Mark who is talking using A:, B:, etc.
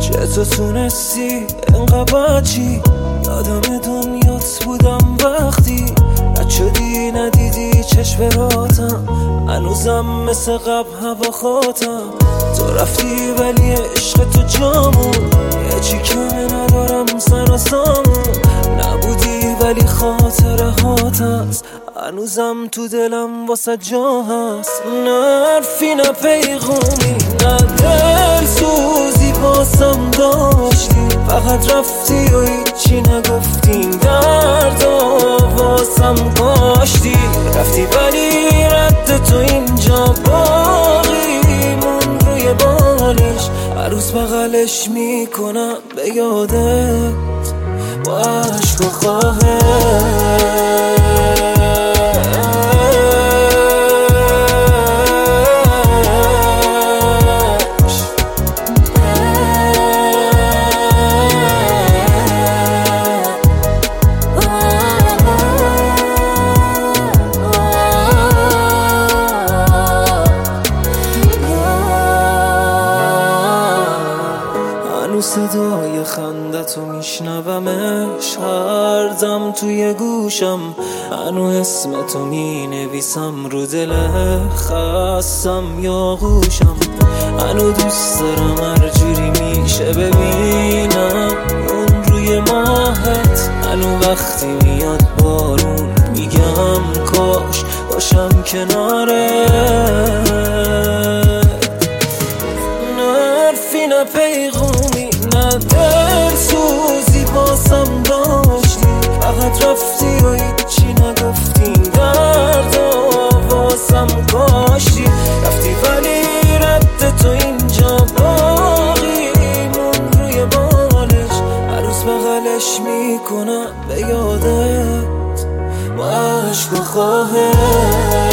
A: چطور تونستی انقدر بچی؟ یادم دنیات بودم وقتی رد شدی ندیدی چشم راتم، هنوزم مثل قبل هوا خاتم. تو رفتی ولی عشق تو جامون، یه چی کمه ندارم سر و سامون. نبودی ولی خاطره هات هست، هنوزم تو دلم واسه جا هست. نه حرفی نه پیغومی نه دل سوزی باسم داشتی، فقط رفتی و هیچی نگفتی. درد واسم کاشتی، رفتی ولی رد تو اینجا باقی مون روی بالش. هر روز بغلش میکنم به یادت با عشق و خواهش. صدای خندتو میشنومش هر دم توی گوشم، هنو اسمتو مینویسم رو دل خستم یا گوشم. هنو دوست دارم هر جوری میشه ببینم اون روی ماهت. هنو وقتی میاد بارون میگم کاش باشم کنارت. نه حرفی نه پیغومی نه دل سوزی باسم داشتی، فقط رفتی و هیچی نگفتی. درد واسم کاشتی، رفتی ولی رد تو اینجا باقی مون روی بالش. هر روز بغلش میکنم به یادت با عشق و خواهش.